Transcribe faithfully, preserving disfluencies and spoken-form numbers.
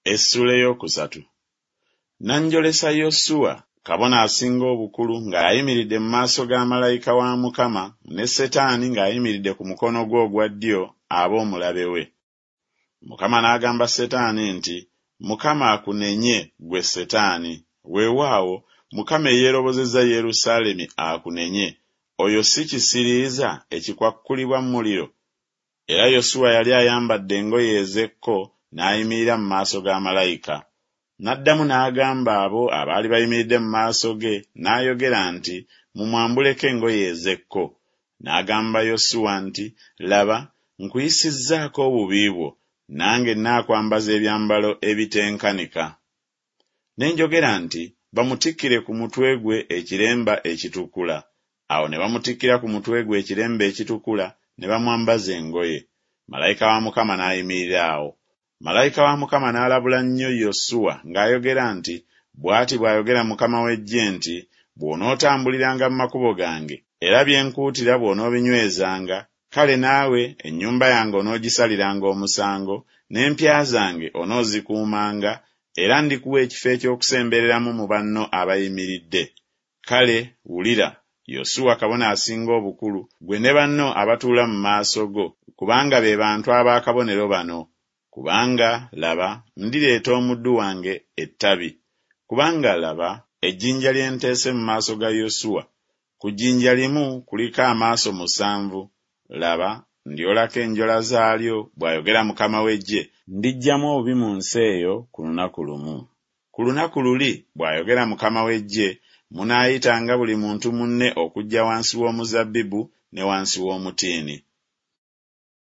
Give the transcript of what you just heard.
Essula ey'okusatu. Nanjolesa Yosuwa kabona asinga obukulu ng'ayimiridde mu maaso ga malayika wa Mukama ne Setaani ng'ayimiridde ku mukono gwe ogwa ddyo ab'omulabe we. Mukama n'agamba Setaani nti, Mukama akunenye gwe Setaani. Weewaawo Mukama eyeerobozezza Yerusaalemi akunenye. Oyo si kisiriiza ekikwakkulibwa mu muliro. Era Yosuwa yali ayambadde engoye ez'ekko n'ayimirira mu maaso ga malayika. N'addamu n'agamba abo abaali bayimiridde mu maaso ge n'ayogera nti, mumwambuleko engoye ez'ekko. N'agamba Yosuwa nti, laba, nkuyisizzaako obubi bwo, nange naakwambaza ebyambalo ebitenkanika. Ne njogera nti, bamutikkire ku mutwe gwe ekiremba ekitukula. Awo ne bamutikkira ku mutwe gwe ekiremba ekitukula ne bamwambaza engoye. Malayika wa Mukama n'ayimirira awo. Malayika wa Mukama n'alabula nnyo Yosuwa ng'ayogera nti, bw'ati bw'ayogera Mukama w'eggye nti, bw'onootambuliranga mu makubo gange, era bye nkuutira bw'onoobinywezanga, kale naawe ennyumba yange onoogisaliranga omusango, n'empya zange onoozikuumanga, era ndikuwa ekifo eky'okusembereramu mu banno abayimiridde. Kale wulira, Yosuwa kabona asinga obukulu, gwe ne banno abatuula mu maaso go, kubanga be bantu ab'akabonero bano. Kubanga laba, ndireeta omuddu wange ettabi. Kubanga laba, ejjinja lye nteese mu maaso ga Yosuwa, ku jjinja limu kuliko amaaso musanvu. Laba, ndyolako enjola zaalyo, bw'ayogera Mukama w'eggye, ndiggyamu obubi mu nsi eyo ku lunaku lumu. Ku lunaku luli, bw'ayogera Mukama w'eggye, munaayitanga buli muntu munne okujja wansi w'omuzabbibu ne wansi w'omutiini.